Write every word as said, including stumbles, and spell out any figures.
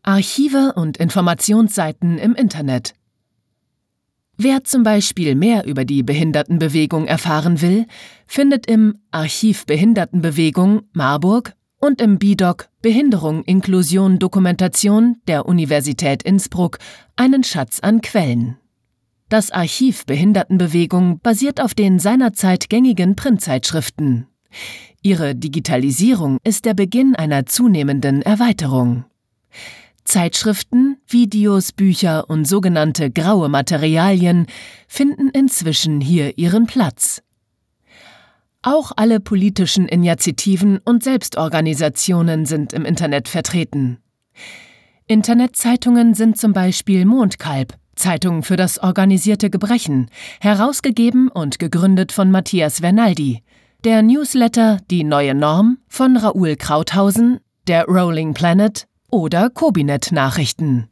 Archive und Informationsseiten im Internet. Wer zum Beispiel mehr über die Behindertenbewegung erfahren will, findet im Archiv Behindertenbewegung Marburg und im B I D O C Behinderung, Inklusion, Dokumentation der Universität Innsbruck einen Schatz an Quellen. Das Archiv Behindertenbewegung basiert auf den seinerzeit gängigen Printzeitschriften. Ihre Digitalisierung ist der Beginn einer zunehmenden Erweiterung. Zeitschriften, Videos, Bücher und sogenannte graue Materialien finden inzwischen hier ihren Platz. Auch alle politischen Initiativen und Selbstorganisationen sind im Internet vertreten. Internetzeitungen sind zum Beispiel Mondkalb, Zeitung für das organisierte Gebrechen, herausgegeben und gegründet von Matthias Vernaldi, der Newsletter Die neue Norm von Raoul Krauthausen, der Rolling Planet oder Kobinet Nachrichten.